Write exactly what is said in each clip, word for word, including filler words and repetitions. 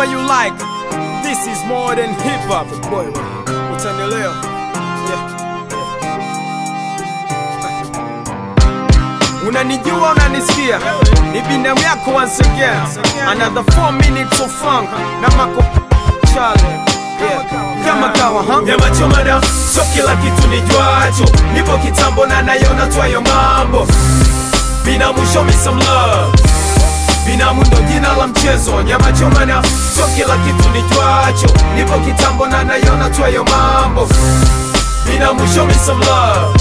whatever you like. This is more than hip hop. Boy, utanielewa. Yeah. Unanijua, unanisikia, ni binamu yako once again. Another four minutes of funk na mako Charlie. Yeah. Kama kawa, huh? Nyama choma na so kila kitu nijuacho, nipo kitambo na nayona twayo mambo. Binamu show me some love, binamu ndo jina la mchezo. Nyama choma na so kila kitu nijuacho, nipo kitambo na nayona twayo mambo. Binamu show me some love,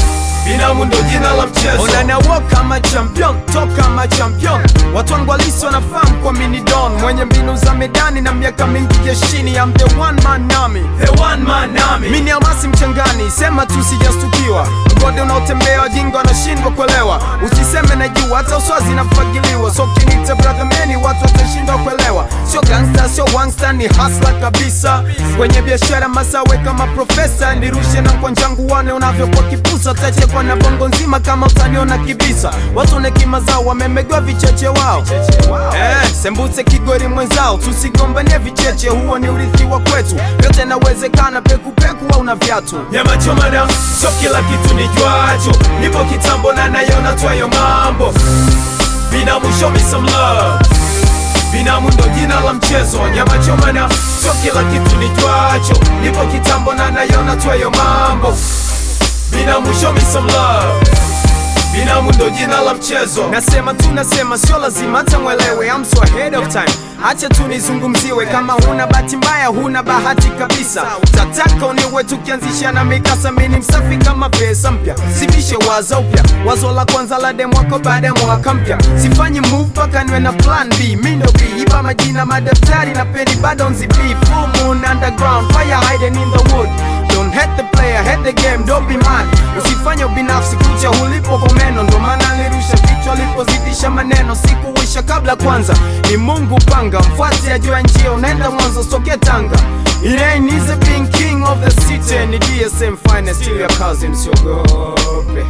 binamu ndo jina la mchezo. Onana walk kama champion, talk kama champion. Watu wangu halisi wanafahamu kwa mini don, mwenye mbinu za medani na miaka mingi jeshini. I'm the one man army, the one man army. Mini amasi mchangani, sema tu sijastukiwa. Mgode unaotembea wajinga wanashindwa kuelewa. Usiseme na juu, hata uswazi nafagiliwa. So kinita brother many, watu watashindwa kuelewa. Sio gangster, sio wangster, ni hustler kabisa. Kwenye biashara masawe kama profesa. Nirushe na kwa njangu wane unavyo kwa kipusa. Tache kwa na bongo nzima kama utaniona kibisa. Watu nekima zao wamemegwa vicheche wao. Eh, sembuse kigori mwenzao. Tusigombanie vicheche, huo ni urithi wa kwetu. Yote nawezekana, peku peku au na viatu. Nyama choma na so kila kitu nijuacho, nipo kitambo na nayona twayo mambo. Binamu show me some love, binamu ndo jina la mchezo. Nyama choma na so kila kitu nijuacho, nipo kitambo na nayona twayo mambo. Binamu show me some love, binamu ndo jina la mchezo. Nasema tu nasema, sio lazima hata mwelewe. I'm so ahead of time, acha tu nizungumziwe. Kama huna bahati mbaya, huna bahati kabisa. Utataka uniwe tukianzisha na mikasa. Mini msafi kama pesa mpya, sibishe wazo upya. Wazo la kwanza la demo wako baada ya mwaka mpya. Sifanyi move paka niwe na plan B. Mindo B, iba majina madaftari na peni bado nzipi. Full moon underground, fire hiding in the wood. Don't hate the player, hate the game, don't be mad. Usifanye ubinafsi kucha ulipo kwa meno. Ndo maana nirusha vichwa lipozidisha maneno. Sikuwisha kabla kwanza, ni Mungu panga. Mfuate ajua njia, unaenda mwanzo soke Tanga. It ain't easy being king of the city. Ni D S M finest, still your cousin, siogope.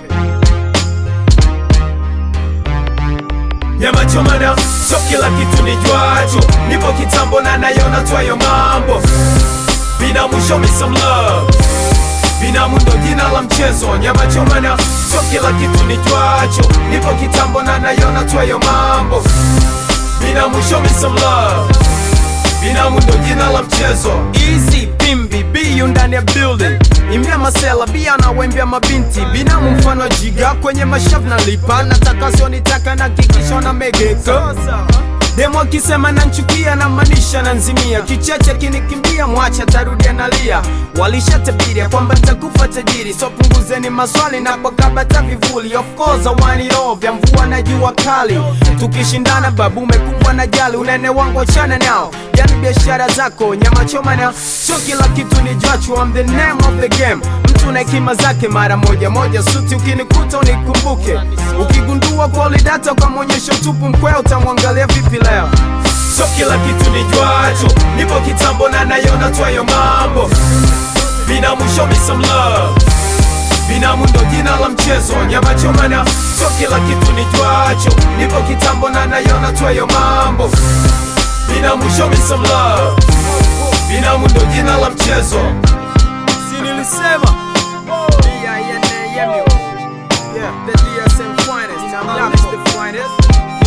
Nyama choma na so kila kitu nijuacho, nipo kitambo na nayona twayo mambo. Binamu show me some love, binamu ndo jina la mchezo. Nyama choma na so kila kitu nijuacho, nipo kitambo na nayona twayo mambo. Binamu show me some love, binamu ndo jina la mchezo. Easy Pimbi, B ndani ya building. Imia masela, bia na wembia mabinti. Binamu mfano jiga, kwenye mashavu na lipa. Nataka sio nitaka na kikisho na megeka. Demo akisema na nchukia na manisha na nzimia. Kicheche kinikimbia, mwacha tarudia na lia. Walisha tabiria kwamba nitakufa tajiri. So punguzeni maswali na kwa kabata vivuli. Of course I want it all, vya mvua na jua kali. Tukishindana babu mekumbwa na jali. Unene wangu achana nao, yani biashara zako. Nyama choma na sio kila kitu ni jachu. I'm the name of the game. Mtu na hekima zake mara moja moja. Suti ukinikuta unikumbuke. Ukigundua quality data kwa mwonyesho tupu mkweo, utamwangalia vipi leo? So kila kitu nijuacho, nipo kitambo na nayona twayo mambo. Binamu show me some love, binamu ndo jina la mchezo. Nyama choma na so kila kitu nijuacho, nipo kitambo na nayona twayo mambo. Binamu show me some love, binamu ndo jina la mchezo. Si nilisema D I N A M U, yeah, the D S M finest. I'm the finest.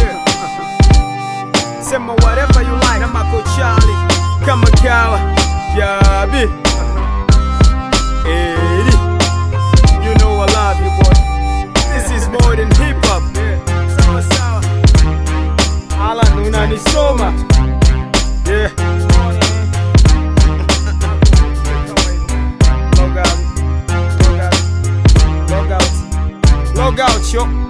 Sema whatever you like, na mako Charlie kama kawa Jabi. Eddie, you know I love you boy. This is more than hip hop. Sawa sawa, Alan unanisoma. Yeah. Log out, log out, log out, log out, yo.